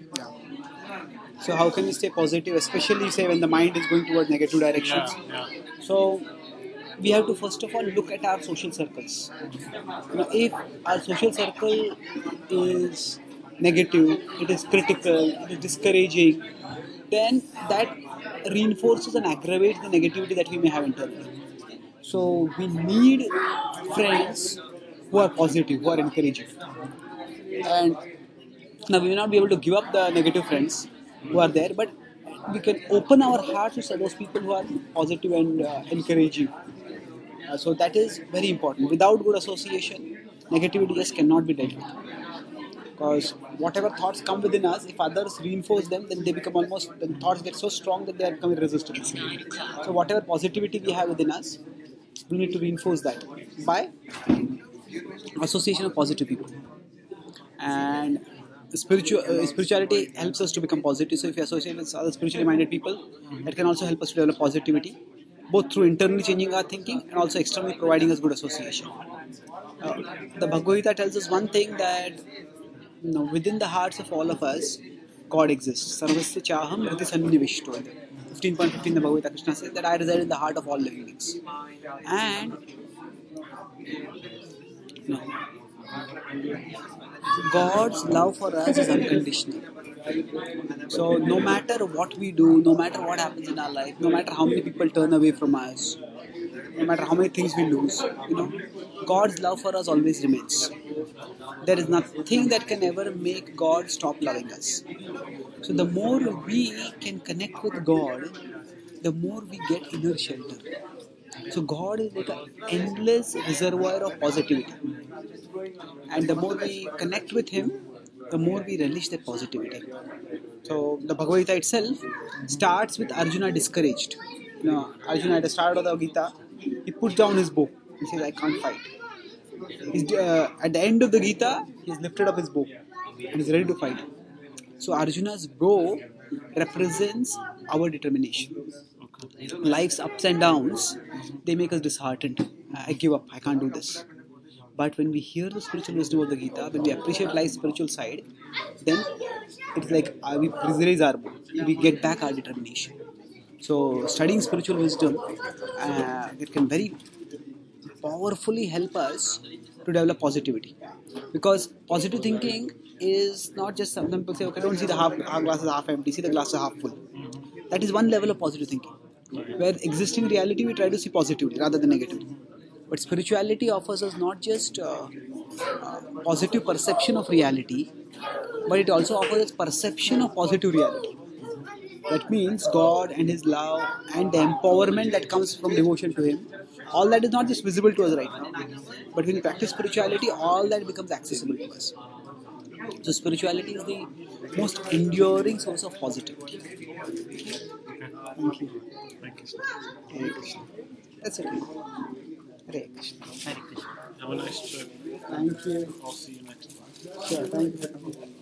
Yeah. So how can we stay positive, especially say when the mind is going toward negative directions? Yeah. So we have to first of all look at our social circles. If our social circle is negative, it is critical, it is discouraging, then that reinforces and aggravates the negativity that we may have internally. So we need friends who are positive, who are encouraging. And now we may not be able to give up the negative friends who are there, but we can open our hearts to those people who are positive and encouraging. So that is very important. Without good association, negativity just cannot be dealt with. Because whatever thoughts come within us, if others reinforce them, then they become almost, then thoughts get so strong that they are becoming irresistible. So whatever positivity we have within us, we need to reinforce that by association of positive people. And spirituality helps us to become positive. So if we associate with other spiritually minded people, that can also help us to develop positivity, both through internally changing our thinking and also externally providing us good association. Uh, the Bhagavad Gita tells us one thing, that within the hearts of all of us, God exists. Sarvasya chaham hriti sannivishto. 15.15 the Bhagavad Gita, Krishna says that I reside in the heart of all living beings. And you know, God's love for us is unconditional. So no matter what we do, no matter what happens in our life, no matter how many people turn away from us, no matter how many things we lose, God's love for us always remains. There is nothing that can ever make God stop loving us. So the more we can connect with God, the more we get inner shelter. So God is like an endless reservoir of positivity. And the more we connect with Him, the more we relish that positivity. So the Bhagavad Gita itself starts with Arjuna discouraged. Arjuna at the start of the Gita, he puts down his bow. He says, "I can't fight." At the end of the Gita, he's lifted up his bow and is ready to fight. So Arjuna's bow represents our determination. Life's ups and downs, they make us disheartened. I give up. I can't do this. But when we hear the spiritual wisdom of the Gita, when we appreciate life's spiritual side, then it's like we raise our bow. We get back our determination. So studying spiritual wisdom, it can very powerfully help us to develop positivity. Because positive thinking is not just some people say, okay, don't see the half glass is half empty, see the glass is half full. That is one level of positive thinking. Where existing reality we try to see positively rather than negatively. But spirituality offers us not just positive perception of reality, but it also offers us perception of positive reality. That means God and His love and the empowerment that comes from devotion to Him, all that is not just visible to us right now. But when we practice spirituality, all that becomes accessible to us. So spirituality is the most enduring source of positivity. Thank you. Thank you, sir. Hare Krishna. That's it. Hare Krishna. Hare Krishna. Have a nice trip. Thank you. I'll see you next time. Sure. Thank you for coming.